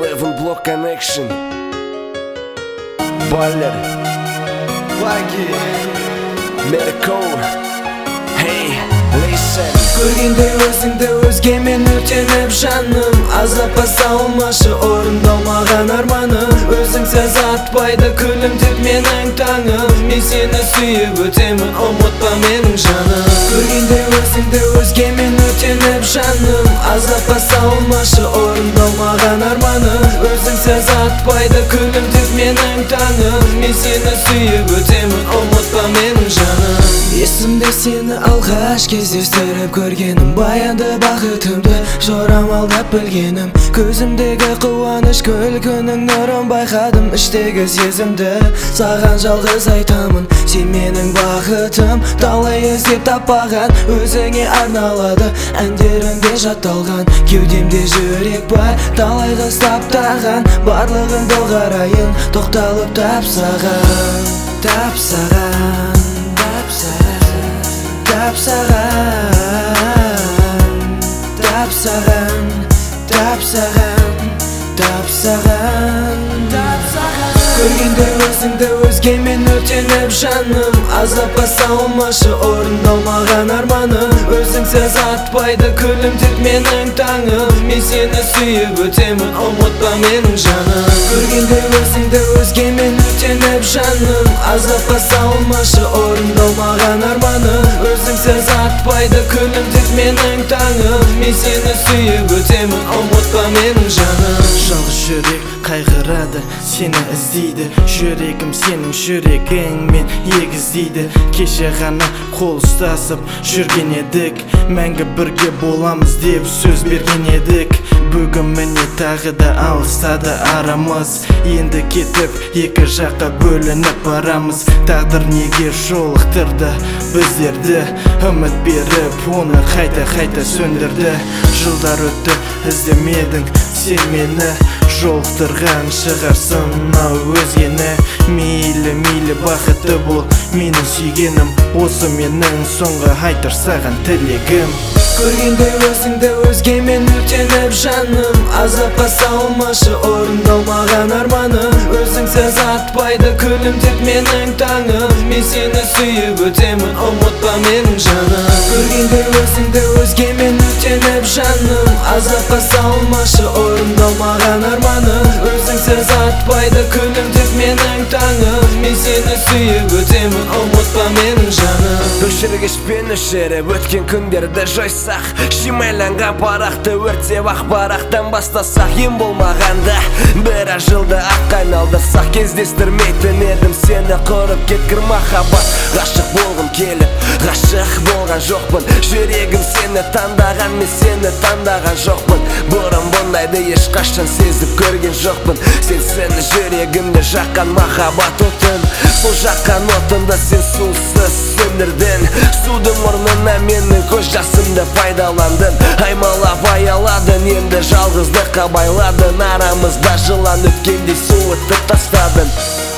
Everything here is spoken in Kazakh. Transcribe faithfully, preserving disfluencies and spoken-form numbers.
eleven Block Connection Baller Wagi Merko Hey, listen Көргенде өзіңді өзгемен өртеніп жаным Азапқа салмашы орындалмаған арманым Өзіңсіз атпайды күлімдеп менің таңым Мен сені сүйіп өтемін, ұмытпа менің жаным Көргенде өзіңді өзгемен өртеніп жаным Азапқа салмашы орындалмаған арманым Өзіңсіз атпайды күлімдеп менің таңым Мен сені сүйіп өтемін, ұмытпа менің жаным Есімде сені алғаш кездестіріп көргенім Баянды бақытымды жорамалдап білгенім Көзімдегі қуаныш күлкінің нұрын байқадым Іштегі сезімді саған жалғыз айтамын Сен менің бақытым талай іздеп таппаған Өзіңе арналады әндеріңде жатталған Кеудемде жүрек бар талай қыз таптаған Барлығын доғарайын тоқталып тапсаған Тапсаған Тапсаған, тапсаған, тапсаған, тапсаған, тапсаған Көргенде өзіңді өзгемен өртеніп жаным Азапқа салмашы орындалмаған арманым Өзіңсіз атпайды күлімдеп менің таңым Мен сені сүйіп өтемін, ұмытпа менің жаным Көргенде өзіңді өзгемен өртеніп жаным Азапқа салмашы орындалмаған арманым Өзіңсіз атпайды күлімдеп менің таңым Мен сені сүйіп өтемін, ұмытпа менің жаным Жалғыз жүрек қайғырады, сені іздейді Жүрегім сенің жүрегіңмен егіздейді Кеше ғана қол ұстасып жүрген едік Мәңгі бірге боламыз деп сөз берген едік Бүгін міне тағы да алыстады арамыз Енді кетіп екі жаққа бөлініп барамыз Тағдыр неге жолықтырды біздерді Үміт беріп оны қайта-қайта сөндірді Жылдар өтті іздемедің сен мені Жолықтырған шығарсын ау өзгені Мейлі мейлі бақытты бол менің сүйгенім Осы менің соңғы айтар саған тілегім Көргенде өзіңді өзгемен өртеніп жаным Азапқа салмашы орындалмаған арманым Өзіңсіз атпайды күлімдеп менің таңым Мен сені сүйіп өтемін, ұмытпа менің жаным Көргенде өзіңді өзгемен өртеніп жаным Азапқа салмашы орындалмаған арманым Өзіңсіз атпайды күлімдеп менің таңым Мен сені сүйіп өтемін, ұмытпа менің жаным Өшіргішпен өшіріп өткен күндерді жойсақ Шимайланған парақты өртеп ақ парақтан бастасақ Ем болмағанда бір жылды аққа айналдырсақ Кездестірмейтін едім сені құрып кеткір махаббат Ғашық болғым келіп, ғашық болған жоқпын Жүрегім сені таңдаған, мен сені таңдаған жоқпын Бұрын бұндайды ешқашан сезіп көрген жоқпын Сенсің жүрегімді жаққан махаббат отын Сол жаққан отынды сен сусыз сөндірдің Судың орнына менің көз жасымды пайдаландың Аймалап аяладың, енді жалғыздыққа байладың Арамызда жылан өткендей суытып тастадың